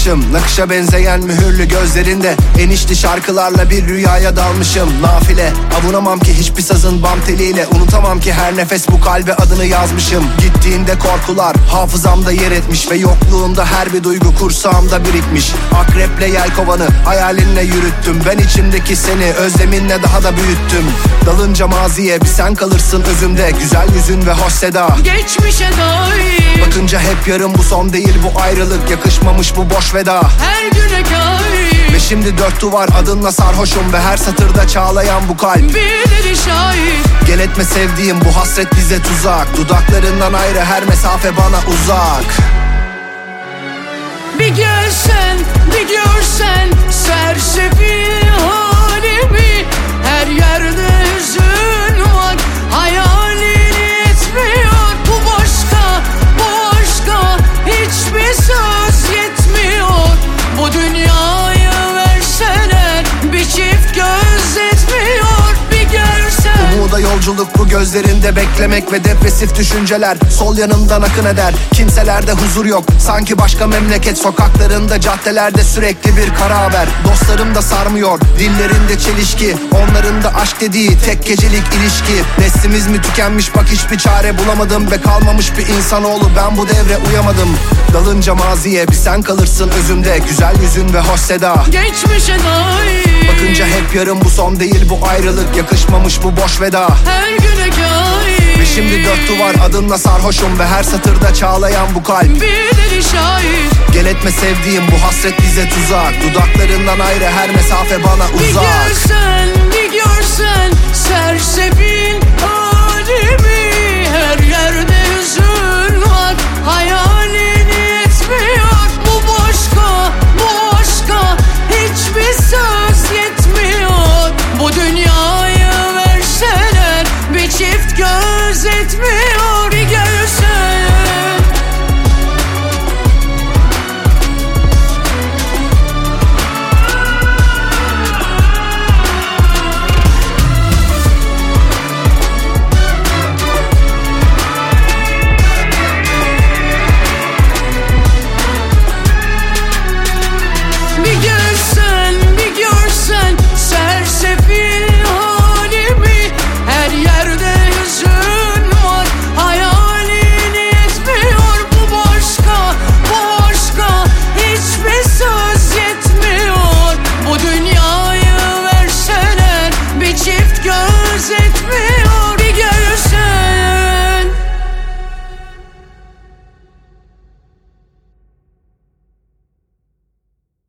kalmışım. Nakışa benzeyen mühürlü gözlerinde enişli şarkılarla bir rüyaya dalmışım. Nafile avunamam ki hiçbir sazın bam teliyle. Unutamam ki her nefes bu kalbe adını yazmışım. Gittiğinde korkular hafızamda yer etmiş ve yokluğunda her bir duygu kursağımda birikmiş. Akreple yelkovanı hayalinle yürüttüm. Ben içimdeki seni özleminle daha da büyüttüm. Dalınca maziye bir sen kalırsın özümde. Güzel yüzün ve hoş seda geçmişe dair. Bakınca hep yarım, bu son değil bu ayrılık. Yakışmamış bu boş veda, her güne kair. ve şimdi dört duvar adınla sarhoşum. Ve her satırda çağlayan bu kalp Bir deli şair. gel etme sevdiğim, bu hasret bize tuzak. Dudaklarından ayrı her mesafe bana uzak. Bir gelsen, bir görsen sersefil halimi. Her yerde hüzün var, hayalin etmiyor. Bu başka, bu aşka hiçbir söz yetmiyor. Bu dünyayı verseler bir çift göz etmiyor. Bir görsen. Umuda yolculuk bu gözlerinde beklemek ve depresif düşünceler sol yanımdan akın eder. Kimselerde huzur yok, sanki başka memleket. Sokaklarında, caddelerde sürekli bir kara haber. Dostlarım da sarmıyor, dillerinde çelişki. Onların da aşk dediği tek gecelik ilişki. Neslimiz mi tükenmiş, bak hiçbir çare bulamadım. Ve kalmamış bir insanoğlu, ben bu devre uyamadım. Dalınca maziye bir sen kalırsın özümde. Güzel yüzün ve hoş seda Geçmişe dair. bakınca hep yarım, bu son değil bu ayrılık. Yakışmamış bu boş veda, her güne kair. ve şimdi dört duvar adınla sarhoşum. Ve her satırda çağlayan bu kalp Bir deli şair. gel etme sevdiğim, bu hasret bize tuzak. Dudaklarından ayrı her mesafe bana Bir uzak. görsen, bir görsen sersefil